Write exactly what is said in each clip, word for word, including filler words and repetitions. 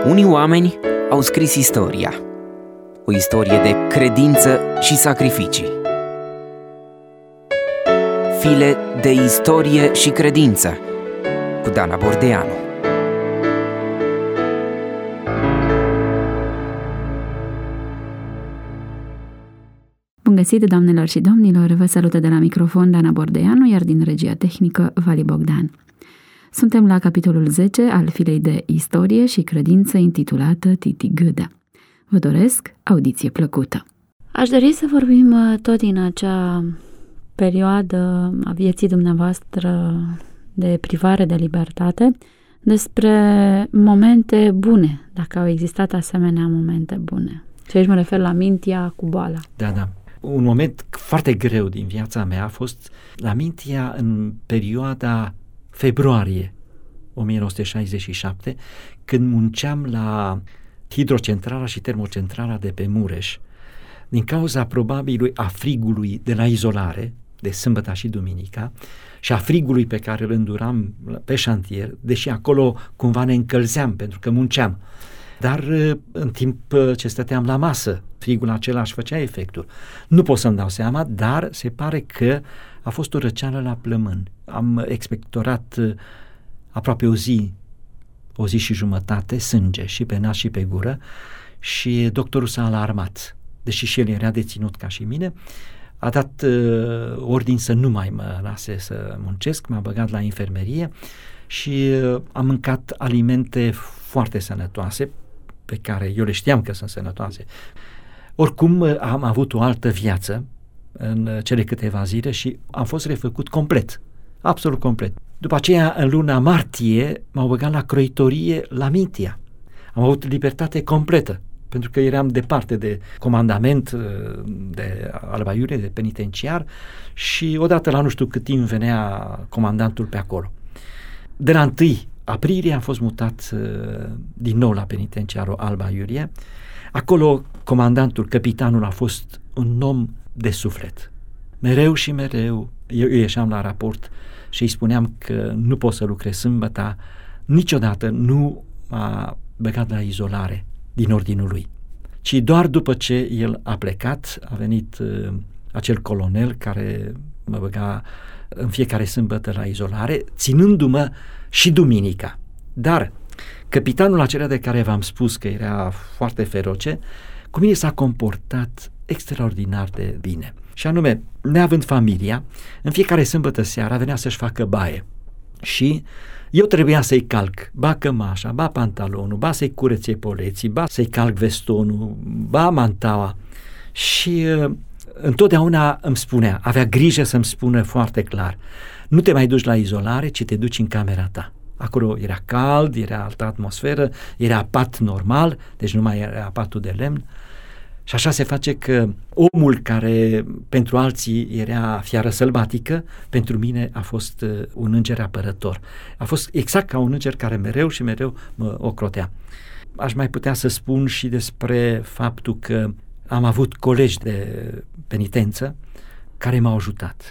Unii oameni au scris istoria, o istorie de credință și sacrificii. File de istorie și credință cu Dana Bordeanu. Bun găsit, doamnelor și domnilor! Vă salută de la microfon Dana Bordeanu, iar din regia tehnică Vali Bogdan. Suntem la capitolul zece al filei de istorie și credință intitulată Titi Gâdea. Vă doresc audiție plăcută! Aș dori să vorbim tot din acea perioadă a vieții dumneavoastră de privare de libertate despre momente bune, dacă au existat asemenea momente bune. Și aici mă refer la mintea cu boala. Da, da. Un moment foarte greu din viața mea a fost la mintea în perioada februarie o mie nouă sute șaizeci și șapte, când munceam la hidrocentrala și termocentrala de pe Mureș, din cauza probabilului a frigului de la izolare, de sâmbătă și duminica, și a frigului pe care îl înduram pe șantier, deși acolo cumva ne încălzeam pentru că munceam. Dar în timp ce stăteam la masă, frigul acela își făcea efectul. Nu pot să-mi dau seama, dar se pare că a fost o răceală la plămân. Am expectorat aproape o zi, o zi și jumătate, sânge și pe nas și pe gură, și doctorul s-a alarmat. Deși și el era deținut ca și mine, a dat uh, ordin să nu mai mă lase să muncesc, m-a băgat la infirmerie și uh, am mâncat alimente foarte sănătoase, pe care eu le știam că sunt sănătoase. Oricum uh, am avut o altă viață în uh, cele câteva zile și am fost refăcut complet, absolut complet. După aceea, în luna martie, m-au băgat la croitorie la Mintia. Am avut libertate completă, pentru că eram departe de comandament, de Alba Iulia, de penitenciar, și odată la nu știu cât timp venea comandantul pe acolo. De la întâi aprilie am fost mutat din nou la penitenciarul Alba Iulia. Acolo comandantul, capitanul, a fost un om de suflet. Mereu și mereu eu ieșeam la raport și îi spuneam că nu pot să lucrez sâmbătă, niciodată nu m-a băgat la izolare din ordinul lui, ci doar după ce el a plecat a venit uh, acel colonel care mă băga în fiecare sâmbătă la izolare, ținându-mă și duminica. Dar capitanul acela de care v-am spus că era foarte feroce, cu mine s-a comportat extraordinar de bine. Și anume, neavând familia, în fiecare sâmbătă seara venea să-și facă baie și eu trebuia să-i calc ba cămașa, ba pantalonul, ba să-i curețe poleții, ba să-i calc vestonul, ba mantaua. Și uh, întotdeauna îmi spunea, avea grijă să-mi spună foarte clar: nu te mai duci la izolare, ci te duci în camera ta. Acolo era cald, era altă atmosferă, era pat normal, deci nu mai era patul de lemn. Și așa se face că omul care pentru alții era fiară sălbatică, pentru mine a fost un înger apărător. A fost exact ca un înger care mereu și mereu mă ocrotea. Aș mai putea să spun și despre faptul că am avut colegi de penitență care m-au ajutat.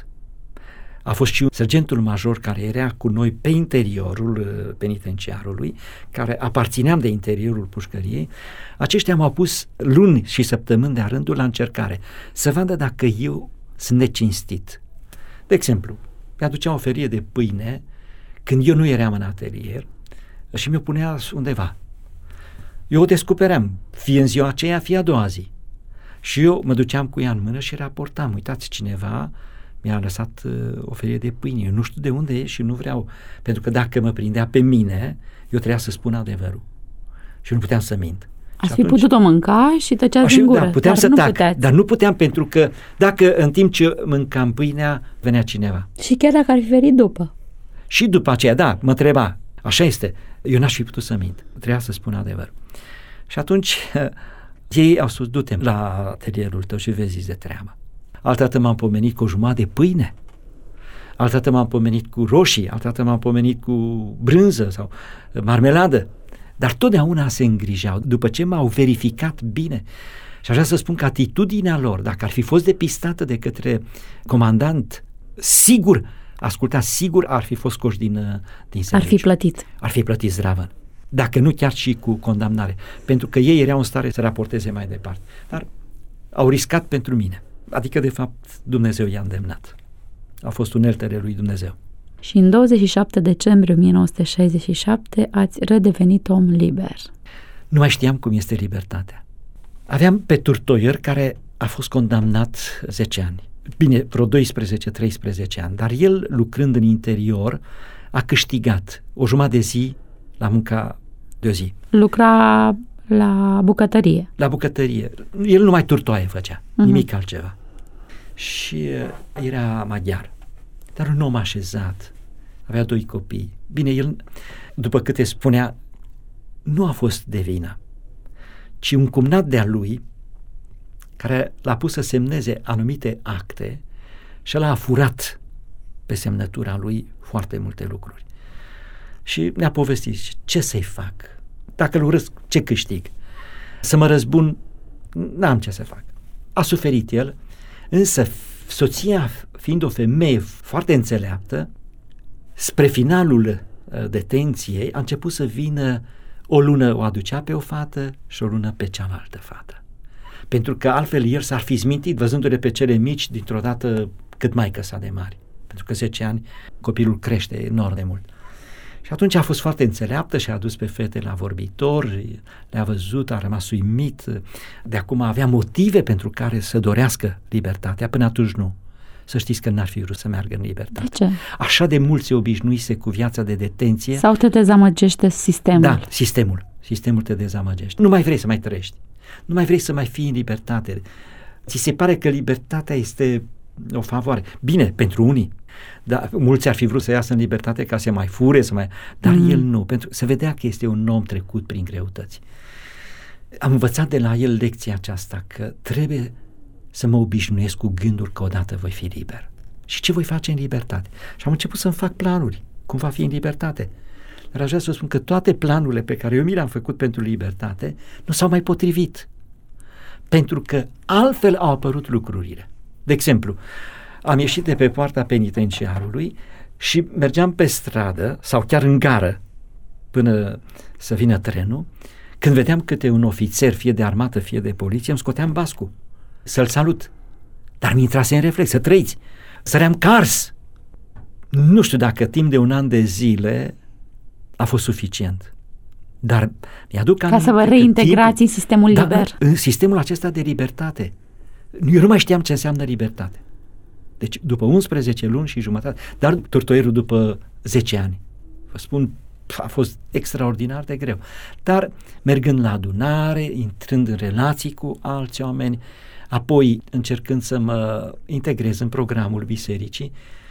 A fost și un sergentul major care era cu noi pe interiorul penitenciarului, care aparțineam de interiorul pușcăriei. Aceștia m-au pus luni și săptămâni de-a rândul la încercare, să vadă dacă eu sunt necinstit. De exemplu, mi-aducea o ferie de pâine când eu nu eram în atelier și mi-o punea undeva. Eu o descopeream, fie în ziua aceea, fie a doua zi. Și eu mă duceam cu ea în mână și raportam: uitați, cineva mi-a lăsat uh, o ferie de pâine. Eu nu știu de unde e și nu vreau, pentru că dacă mă prindea pe mine, eu trebuia să spun adevărul. Și nu puteam să mint. Ați fi putut-o mânca și tăceați din gură. Da, puteam dar să nu tac, puteați. Dar nu puteam, pentru că dacă în timp ce mâncam pâinea, venea cineva. Și chiar dacă ar fi venit după. Și după aceea, da, mă întreba. Așa este. Eu n-aș fi putut să mint. Trebuia să spun adevărul. Și atunci ei au spus: du-te la atelierul tău și vezi de treabă. Altădată m-am pomenit cu o jumătate de pâine, altădată m-am pomenit cu roșii, altădată m-am pomenit cu brânză sau marmeladă, dar totdeauna se îngrijeau după ce m-au verificat bine. Și aș vrea să spun că atitudinea lor, dacă ar fi fost depistată de către comandant, sigur, ascultați, sigur ar fi fost scoși din, din serviciu. Ar fi plătit. Ar fi plătit zdravăn. dacă nu chiar și cu condamnare, pentru că ei erau în stare să raporteze mai departe. Dar au riscat pentru mine. Adică, de fapt, Dumnezeu i-a îndemnat. A fost uneltele lui Dumnezeu. Și în douăzeci și șapte decembrie o mie nouă sute șaizeci și șapte ați redevenit om liber. Nu mai știam cum este libertatea. Aveam pe Turtoier, care a fost condamnat zece ani. Bine, vreo doisprezece treisprezece ani, dar el, lucrând în interior, a câștigat o jumătate de zi la munca de o zi. Lucra la bucătărie. La bucătărie. El numai turtoaie făcea, uh-huh. nimic altceva. Și era maghiar, dar un om așezat, avea doi copii. Bine, el, după câte spunea, nu a fost de vină, ci un cumnat de-a lui, care l-a pus să semneze anumite acte și ăla a furat pe semnătura lui foarte multe lucruri. Și ne-a povestit, ce să-i fac? Dacă îl urăsc, ce câștig? Să mă răzbun, n-am ce să fac. A suferit el, însă soția, fiind o femeie foarte înțeleaptă, spre finalul detenției a început să vină, o lună o aducea pe o fată și o lună pe cealaltă fată. Pentru că altfel el s-ar fi zmintit văzându-le pe cele mici dintr-o dată cât mai căsa de mari. Pentru că zece ani copilul crește enorm de mult. Și atunci a fost foarte înțeleaptă și a adus pe fete la vorbitor, le-a văzut, a rămas uimit, de acum avea motive pentru care să dorească libertatea, până atunci nu. Să știți că n-ar fi vrut să meargă în libertate. De ce? Așa de mult se obișnuise cu viața de detenție. Sau te dezamăgește sistemul? Da, sistemul. Sistemul te dezamăgește. Nu mai vrei să mai trăiești. Nu mai vrei să mai fii în libertate. Ți se pare că libertatea este o favoare. Bine, pentru unii. Dar mulți ar fi vrut să iasă în libertate ca să mai fure, să mai... dar mm. el nu, pentru se vedea că este un om trecut prin greutăți. Am învățat de la el lecția aceasta, că trebuie să mă obișnuiesc cu gândul că odată voi fi liber. Și ce voi face în libertate? Și am început să-mi fac planuri, cum va fi în libertate. Dar aș vrea să vă spun că toate planurile pe care eu mi le-am făcut pentru libertate nu s-au mai potrivit. Pentru că altfel au apărut lucrurile. De exemplu, am ieșit de pe poarta penitenciarului și mergeam pe stradă sau chiar în gară până să vină trenul, când vedeam câte un ofițer, fie de armată, fie de poliție, îmi scoteam bascul să-l salut. Dar mi intrase în reflex, să trăiți. Săream cars. Nu știu dacă timp de un an de zile a fost suficient. Dar mi-aduc ca să vă reintegrați timp, în sistemul da, liber. În sistemul acesta de libertate. Eu nu mai știam ce înseamnă libertate. Deci după unsprezece luni și jumătate, dar Turtoierul după zece ani. Vă spun, a fost extraordinar de greu. Dar mergând la adunare, intrând în relații cu alți oameni, apoi încercând să mă integrez în programul bisericii,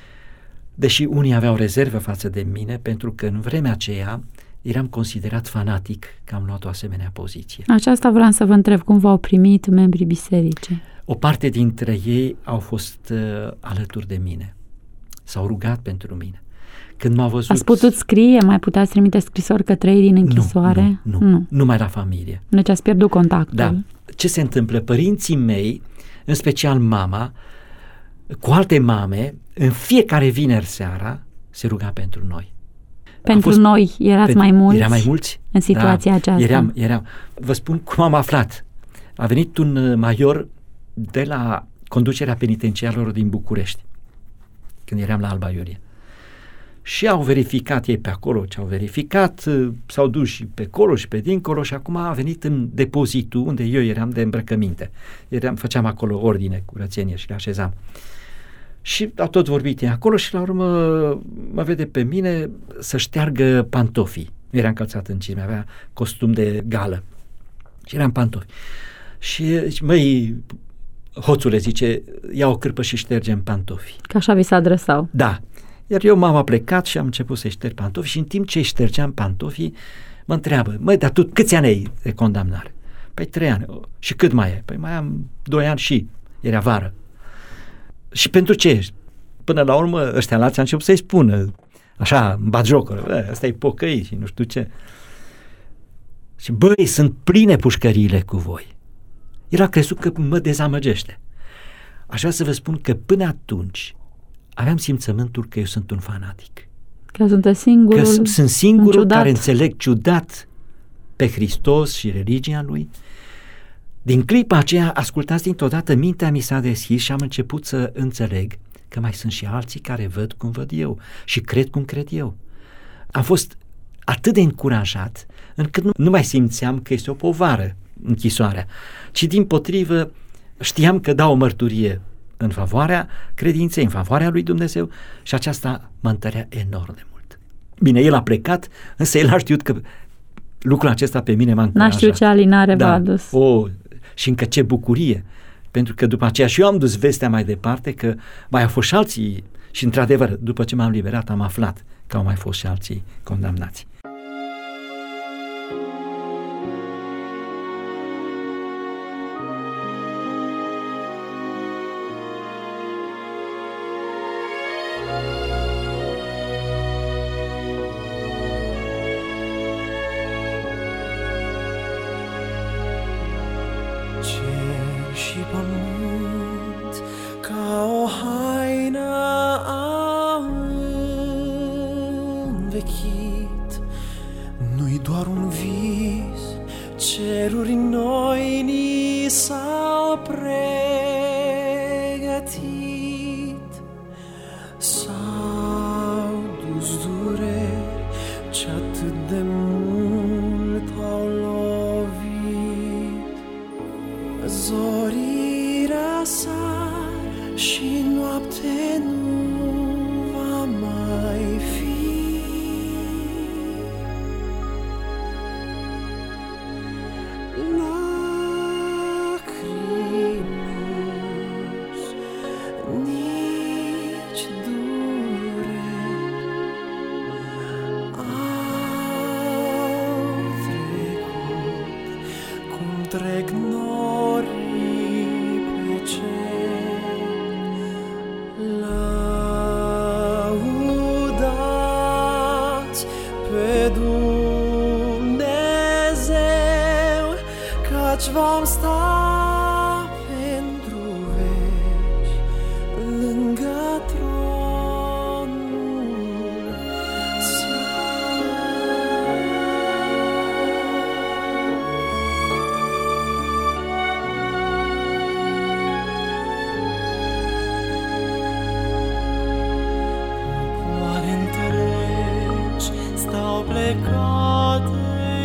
deși unii aveau rezervă față de mine, pentru că în vremea aceea eram considerat fanatic că am luat o asemenea poziție. Aceasta vreau să vă întreb, cum v-au primit membrii bisericii? O parte dintre ei au fost uh, alături de mine. S-au rugat pentru mine. Când m-au văzut... Ați putut scrie? Mai puteați trimite scrisori către ei din închisoare? Nu, nu, nu. Numai la familie. Deci ați pierdut contactul. Da. Ce se întâmplă? Părinții mei, în special mama, cu alte mame, în fiecare vineri seara, se ruga pentru noi. Pentru fost, noi erați pentru, mai mulți? Eram mai mulți. În situația da, aceasta? Eram, eram. Vă spun cum am aflat. A venit un major de la conducerea penitenciarilor din București, când eram la Alba Iulie. Și au verificat ei pe acolo ce au verificat, s-au dus și pe acolo și pe dincolo și acum a venit în depozitul unde eu eram de îmbrăcăminte. Eram, făceam acolo ordine, curățenie și le așezam. Și au tot vorbit ei acolo și la urmă mă vede pe mine să șteargă pantofii. Era încălțat în cizme, avea costum de gală și eram pantofi. Și zice, măi, hoțule, zice, ia o cârpă și ștergem pantofii. Că așa vi se adresau. Da. Iar eu m-am aplecat și am început să-i șterg pantofii și în timp ce îi ștergeam pantofii, mă întreabă, măi, dar tu câți ani ai de condamnare? Păi trei ani. Și cât mai e? Păi mai am doi ani și era vară. Și pentru ce? Până la urmă ăștia lați a început să-i spună, așa, batjocură, ăsta e pocăit și nu știu ce. Și băi, sunt pline pușcăriile cu voi. El a crezut că mă dezamăgește. Aș vrea să vă spun că până atunci aveam simțământul că eu sunt un fanatic. Că sunt singurul că sunt singurul ciudat. care înțeleg ciudat pe Hristos și religia Lui. Din clipa aceea, ascultați, dintr-o dată mintea mi s-a deschis și am început să înțeleg că mai sunt și alții care văd cum văd eu și cred cum cred eu. Am fost atât de încurajat încât nu, nu mai simțeam că este o povară închisoarea, ci dimpotrivă știam că dau o mărturie în favoarea credinței, în favoarea lui Dumnezeu și aceasta mă întărea enorm de mult. Bine, el a plecat, însă el a știut că lucrul acesta pe mine m-a încurajat. N-a știut ce alinare da. v-a adus. O, și încă ce bucurie, pentru că după aceea și eu am dus vestea mai departe că mai au fost și alții și într-adevăr, după ce m-am liberat, am aflat că au mai fost și alții condamnați. Cer și pământ ca o haină au învechit, nu-i doar un vis, ceruri noi ni s-au pregătit. S-au dus dureri ce atât de mult au lovit. Zorii răsar și noapte nu va mai fi. Lacrimus, nici dureri au trecut cum trec norii pe cer. Lăudați pe Dumnezeu, căci vom sta pentru veci lângă tronul Său. Popoare întregi stau plecate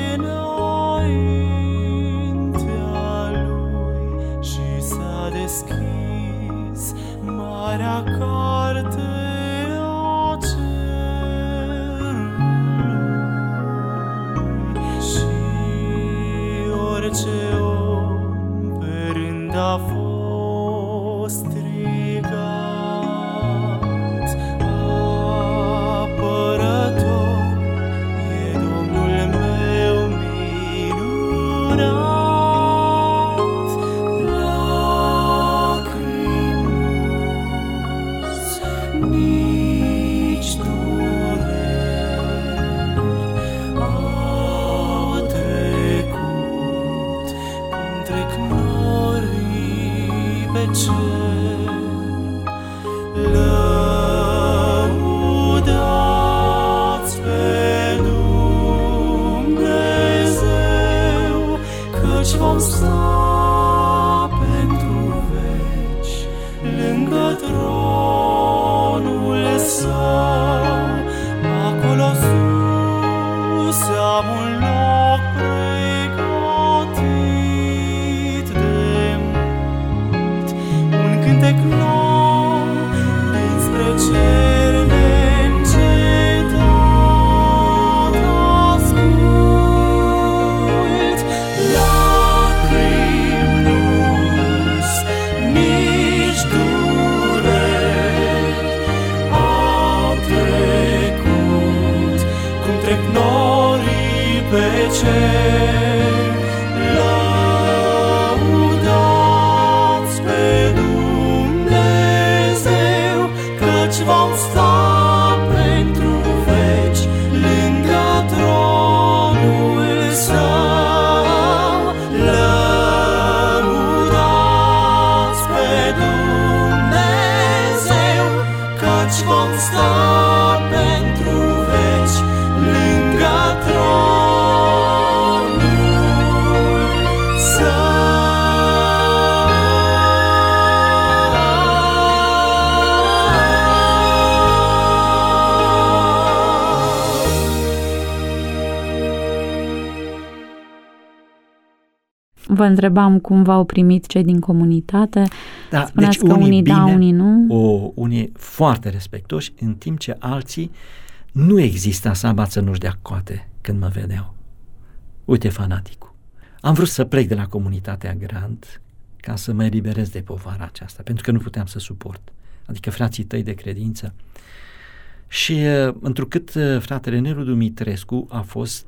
înaintea Lui și s-a deschis marea carte a cerului și orice om pe rând a fost strigat. Apărător e Domnul meu minunat. Lacrimus, nici dureri au trecut cum trec norii pe cer. Lăudați pe Dumnezeu, căci vom sta pentru veci lângă tronul Său. Acolo sus am un loc pregătit de mult, un cântec nou dinspre cer neîncetat ascult. Lacrimus, nici dureri au trecut cum trec norii pe cer. Lăudați pe Dumnezeu, căci vom sta pentru veci lângă tronul Său. Lăudați pe Dumnezeu, căci vom sta pentru vă întrebam cum v-au primit cei din comunitate. Da, spuneați deci că unii, unii bine, da, unii nu. O, unii foarte respectoși, în timp ce alții nu exista sabat să nu-și dea coate când mă vedeau. Uite fanaticul. Am vrut să plec de la comunitatea Grand ca să mă eliberez de povara aceasta, pentru că nu puteam să suport. Adică frații tăi de credință. Și întrucât fratele Nelu Dumitrescu a fost,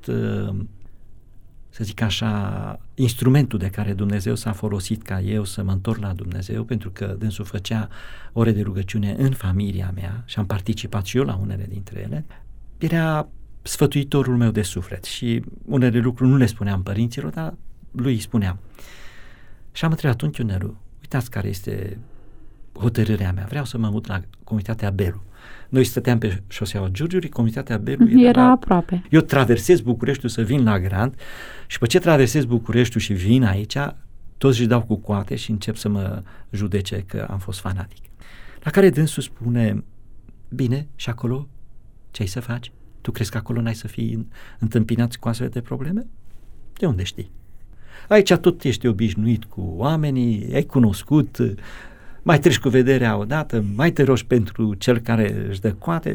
să zic așa, instrumentul de care Dumnezeu s-a folosit ca eu să mă întorc la Dumnezeu, pentru că dânsul făcea ore de rugăciune în familia mea și am participat și eu la unele dintre ele, era sfătuitorul meu de suflet și unele lucruri nu le spuneam părinților, dar lui îi spuneam. Și am întrebat, unchiul Nelu, uitați care este hotărârea mea, vreau să mă mut la comunitatea Belu. Noi stăteam pe șoseaua Giurgiului, comunitatea Belu era, era la... aproape. Eu traversez Bucureștiul să vin la Grand și pe ce traversez Bucureștiul și vin aici, toți își dau cu coate și încep să mă judece că am fost fanatic. La care dânsul spune, bine, și acolo ce ai să faci? Tu crezi că acolo n-ai să fii întâmpinat cu astfel de probleme? De unde știi? Aici tot ești obișnuit cu oamenii, ai cunoscut, mai treci cu vederea odată, mai te rogi pentru cel care își dă coate.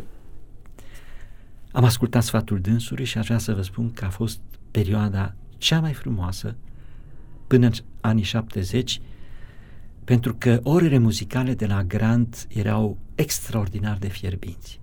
Am ascultat sfatul dânsului și aș vrea să vă spun că a fost perioada cea mai frumoasă până în anii șaptezeci, pentru că orele muzicale de la Grand erau extraordinar de fierbinți.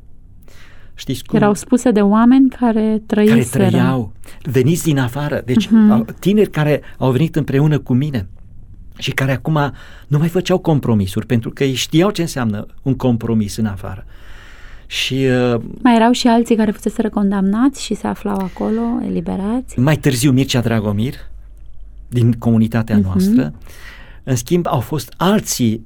Știți cum? Erau spuse de oameni care trăiseră. Care trăiau, veniți din afară, deci uh-huh. tineri care au venit împreună cu mine și care acum nu mai făceau compromisuri, pentru că ei știau ce înseamnă un compromis în afară. Și uh, mai erau și alții care fuseseră condamnați și se aflau acolo, eliberați. Mai târziu Mircea Dragomir, din comunitatea uh-huh. noastră. În schimb, au fost alții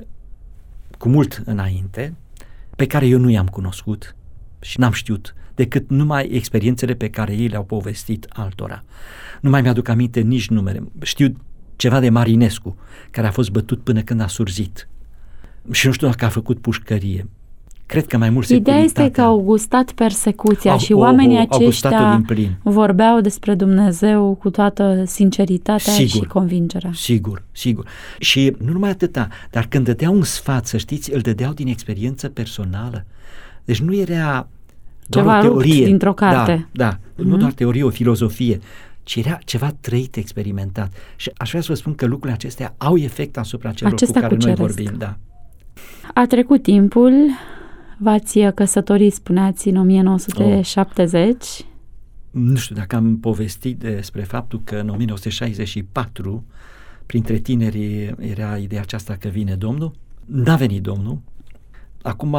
cu mult înainte, pe care eu nu i-am cunoscut și n-am știut decât numai experiențele pe care ei le-au povestit altora. Nu mai mi-aduc aminte nici numele. Știu ceva de Marinescu, care a fost bătut până când a surzit. Și nu știu dacă a făcut pușcărie. Cred că mai mult securitatea. Ideea este că au gustat persecuția au, și oamenii o, o, aceștia vorbeau despre Dumnezeu cu toată sinceritatea sigur, și convingerea. Sigur, sigur. Și nu numai atâta, dar când dădeau un sfat, să știți, îl dădeau din experiență personală. Deci nu era doar ceva o teorie. Dintr-o carte. Da, da. Mm-hmm. Nu doar teorie, o filozofie, ci era ceva trăit, experimentat. Și aș vrea să vă spun că lucrurile acestea au efect asupra celor acestea cu care cuceresc. Noi vorbim. Da. A trecut timpul, v-ați căsătorit, spuneați, în o mie nouă sute șaptezeci. Oh. Nu știu dacă am povestit despre faptul că în o mie nouă sute șaizeci și patru, printre tinerii, era ideea aceasta că vine Domnul. N-a venit Domnul. Acum,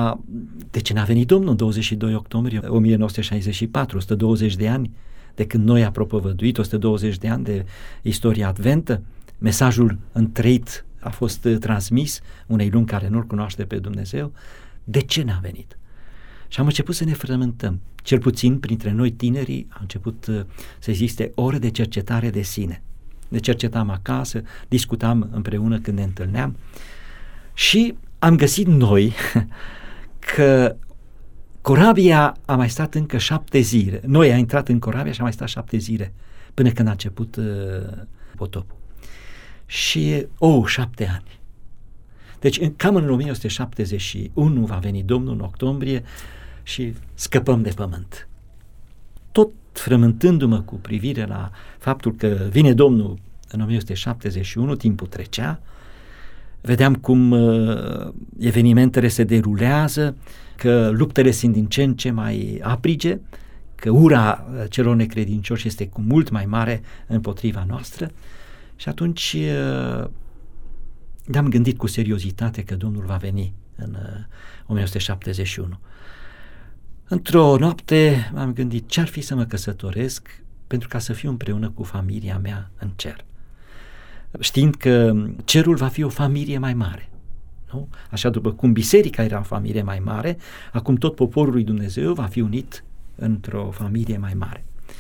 de ce n-a venit Domnul în douăzeci și doi octombrie o mie nouă sute șaizeci și patru, o sută douăzeci de ani de când noi a propovăduit, o sută douăzeci de ani de istoria adventă, mesajul întreit a fost transmis unei lumi care nu-L cunoaște pe Dumnezeu. De ce n-a venit? Și am început să ne frământăm. Cel puțin printre noi tinerii a început să existe ore de cercetare de sine. Ne cercetam acasă, discutam împreună când ne întâlneam și am găsit noi că corabia a mai stat încă șapte zile. Noi a intrat în corabia și a mai stat șapte zile până când a început uh, potopul. Și, oh, șapte ani. Deci, în, cam în o mie nouă sute șaptezeci și unu va veni Domnul în octombrie și scăpăm de pământ. Tot frământându-mă cu privire la faptul că vine Domnul în o mie nouă sute șaptezeci și unu, timpul trecea, vedeam cum uh, evenimentele se derulează, că luptele sunt din ce în ce mai aprige, că ura celor necredincioși este cu mult mai mare împotriva noastră și atunci uh, ne-am gândit cu seriozitate că Domnul va veni în uh, o mie nouă sute șaptezeci și unu. Într-o noapte m-am gândit ce ar fi să mă căsătoresc pentru ca să fiu împreună cu familia mea în cer, știind că cerul va fi o familie mai mare. Nu? Așa după cum biserica era o familie mai mare, acum tot poporul lui Dumnezeu va fi unit într-o familie mai mare.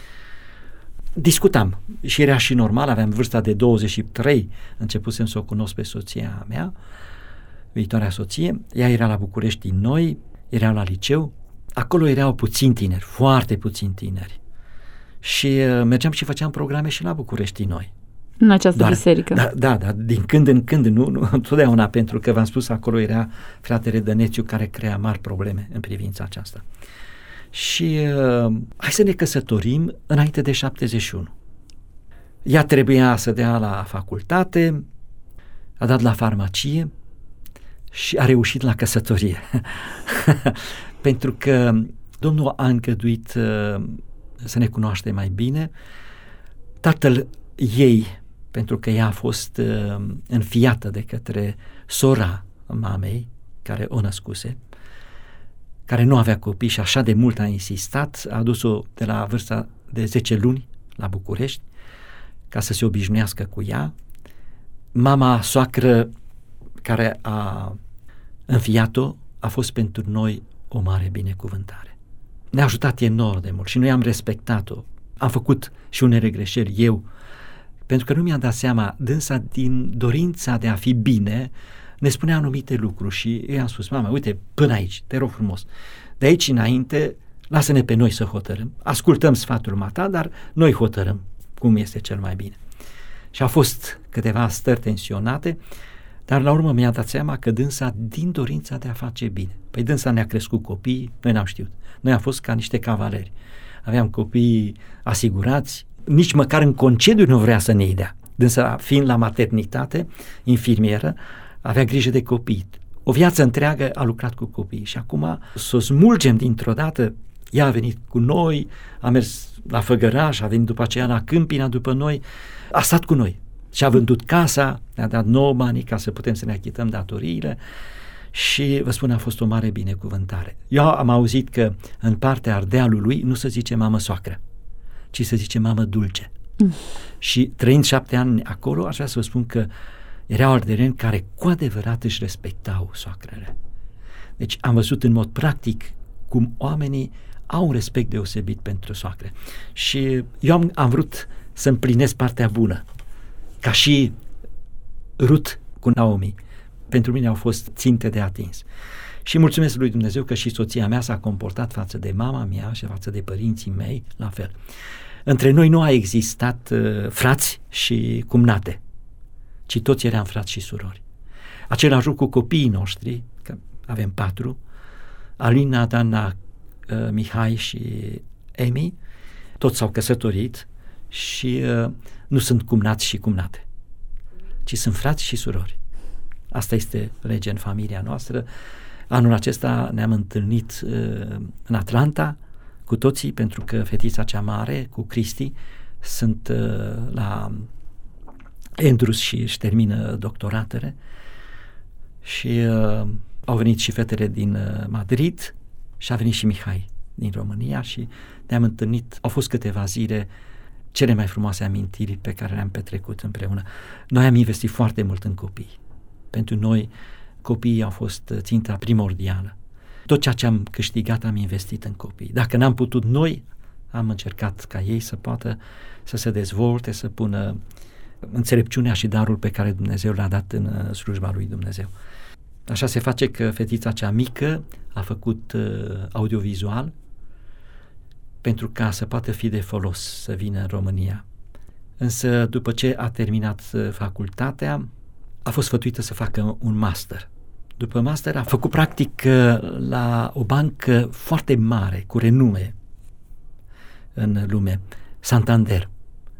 Discutam și era și normal, aveam vârsta de douăzeci și trei, începusem să o cunosc pe soția mea, viitoarea soție, ea era la București din Noi, era la liceu, acolo erau puțini tineri, foarte puțini tineri și uh, mergeam și făceam programe și la București din Noi. În această Doar, biserică. Da, da, da, din când în când, nu, nu întotdeauna, pentru că v-am spus, acolo era fratele Dănețiu care crea mari probleme în privința aceasta. Și uh, hai să ne căsătorim înainte de șaptezeci și unu. Ea trebuia să dea la facultate, a dat la farmacie și a reușit la căsătorie. Pentru că Domnul a îngăduit uh, să ne cunoaște mai bine. Tatăl ei, pentru că ea a fost uh, înfiată de către sora mamei, care o născuse, care nu avea copii și așa de mult a insistat, a adus-o de la vârsta de zece luni la București ca să se obișnuiască cu ea. Mama soacră care a înfiat-o a fost pentru noi o mare binecuvântare. Ne-a ajutat enorm de mult și noi am respectat-o. Am făcut și unele greșeli eu, pentru că nu mi-am dat seama, dânsa din dorința de a fi bine ne spunea anumite lucruri și eu am spus, mama, uite, până aici, te rog frumos, de aici înainte lasă-ne pe noi să hotărâm, ascultăm sfatul mata, dar noi hotărâm cum este cel mai bine. Și au fost câteva stări tensionate, dar la urmă mi-a dat seama că dânsa din dorința de a face bine. Păi dânsa ne-a crescut copiii, noi n-am știut. Noi am fost ca niște cavaleri. Aveam copii asigurați, nici măcar în concediu nu vrea să ne dea. Dânsa fiind la maternitate, infirmieră, avea grijă de copii. O viață întreagă a lucrat cu copii și acum să o smulgem dintr-o dată. Ea a venit cu noi, a mers la Făgăraș, a venit după aceea la Câmpina după noi, a stat cu noi și a vândut casa, ne-a dat nouă banii ca să putem să ne achităm datoriile și vă spun, a fost o mare binecuvântare. Eu am auzit că în partea Ardealului nu se zice mamă soacră, ci se zice mamă dulce. Mm. Și trăind șapte ani acolo, aș vrea să vă spun că erau ardeleni care cu adevărat își respectau soacrele. Deci am văzut în mod practic cum oamenii au un respect deosebit pentru soacre. Și eu am, am vrut să împlinesc partea bună, ca și Rut cu Naomi. Pentru mine au fost ținte de atins. Și mulțumesc lui Dumnezeu că și soția mea s-a comportat față de mama mea și față de părinții mei la fel. Între noi nu a existat uh, frați și cumnate, ci toți eram frați și surori. Același lucru cu copiii noștri, că avem patru, Alina, Dana, uh, Mihai și Emi, toți s-au căsătorit și uh, nu sunt cumnați și cumnate, ci sunt frați și surori. Asta este lege în familia noastră. Anul acesta ne-am întâlnit uh, în Atlanta cu toții, pentru că fetița cea mare, cu Cristi, sunt uh, la Andrews și își termină doctoratele și uh, au venit și fetele din uh, Madrid și a venit și Mihai din România și ne-am întâlnit. Au fost câteva zile cele mai frumoase amintiri pe care le-am petrecut împreună. Noi am investit foarte mult în copii. Pentru noi copiii au fost ținta primordială. Tot ceea ce am câștigat am investit în copii. Dacă n-am putut noi, am încercat ca ei să poată să se dezvolte, să pună înțelepciunea și darul pe care Dumnezeu l-a dat în slujba lui Dumnezeu. Așa se face că fetița cea mică a făcut uh, audiovizual pentru ca să poată fi de folos să vină în România. Însă după ce a terminat uh, facultatea, a fost sfătuită să facă un master. După master a făcut practic uh, la o bancă foarte mare, cu renume în lume, Santander.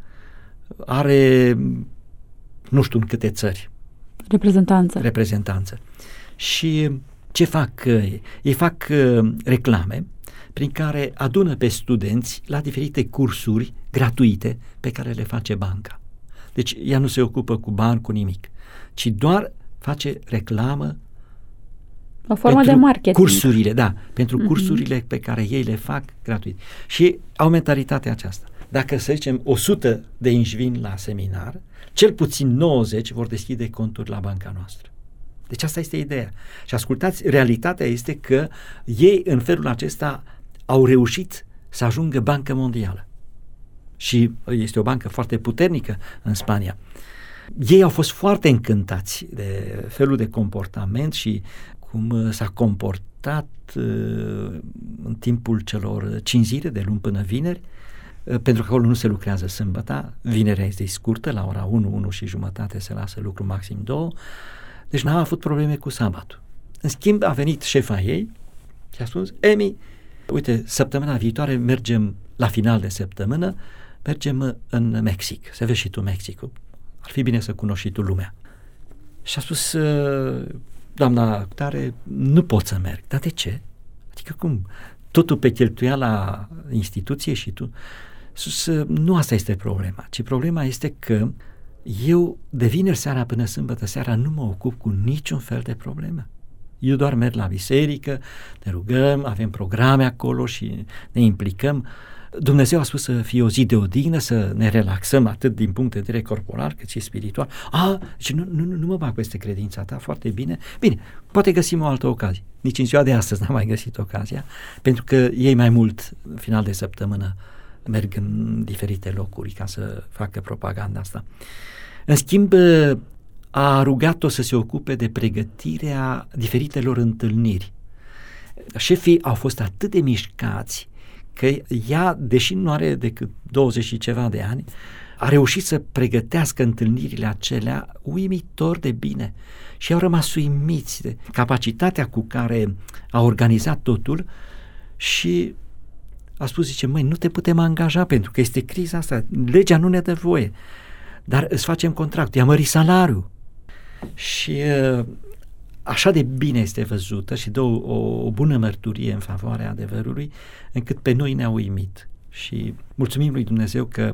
Are nu știu în câte țări. Reprezentanță. Reprezentanță. Și ce fac ei? Ei fac uh, reclame prin care adună pe studenți la diferite cursuri gratuite pe care le face banca. Deci ea nu se ocupă cu bani, cu nimic, ci doar face reclamă o formă de marketing. Cursurile, da, pentru uh-huh. cursurile pe care ei le fac gratuit. Și au mentalitatea aceasta. Dacă, să zicem, o sută de inși vin la seminar, cel puțin nouăzeci vor deschide conturi la banca noastră. Deci asta este ideea. Și ascultați, realitatea este că ei în felul acesta au reușit să ajungă bancă mondială. Și este o bancă foarte puternică în Spania. Ei au fost foarte încântați de felul de comportament și cum s-a comportat uh, în timpul celor cinci zile, de luni până vineri. pentru că acolo nu se lucrează sâmbătă, vinerea este scurtă, la ora unu, unu și jumătate se lasă lucru, maxim două, deci n-am avut probleme cu sabatul. În schimb, a venit șefa ei și a spus, Emi, uite, săptămâna viitoare mergem, la final de săptămână, mergem în Mexic, să vezi și tu Mexicul, ar fi bine să cunoști și tu lumea. Și a spus, doamna tare, nu pot să merg. Dar de ce? Adică cum? Totul pe cheltuiala instituției și tu? Sus, nu asta este problema, ci problema este că eu de vineri seara până sâmbătă seara nu mă ocup cu niciun fel de problemă. Eu doar merg la biserică, ne rugăm, avem programe acolo și ne implicăm. Dumnezeu a spus să fie o zi de odihnă, să ne relaxăm atât din punct de vedere corporal cât și spiritual. Ah, și nu, nu, nu mă bag peste credința ta, foarte bine. Bine, poate găsim o altă ocazie. Nici în ziua de astăzi n-am mai găsit ocazia, pentru că ei mai mult, final de săptămână, merg în diferite locuri ca să facă propaganda asta. În schimb, a rugat-o să se ocupe de pregătirea diferitelor întâlniri. Șefii au fost atât de mișcați că ea, deși nu are decât douăzeci și ceva de ani, a reușit să pregătească întâlnirile acelea uimitor de bine și au rămas uimiți de capacitatea cu care a organizat totul și a spus, zice, măi, nu te putem angaja pentru că este criza asta, legea nu ne dă voie, dar îți facem contract, i-a mărit salariul. Și așa de bine este văzută și dă o, o bună mărturie în favoarea adevărului, încât pe noi ne-a uimit. Și mulțumim lui Dumnezeu că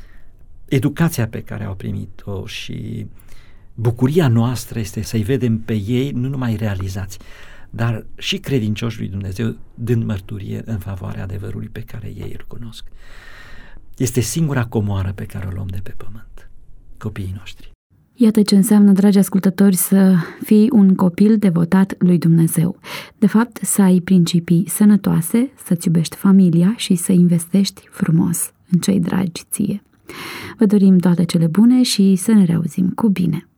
educația pe care au primit-o și bucuria noastră este să-i vedem pe ei nu numai realizați, dar și credincioși lui Dumnezeu dând mărturie în favoarea adevărului pe care ei îl cunosc. Este singura comoară pe care o luăm de pe pământ, copiii noștri. Iată ce înseamnă, dragi ascultători, să fii un copil devotat lui Dumnezeu. De fapt, să ai principii sănătoase, să-ți iubești familia și să investești frumos în cei dragi ție. Vă dorim toate cele bune și să ne reauzim cu bine!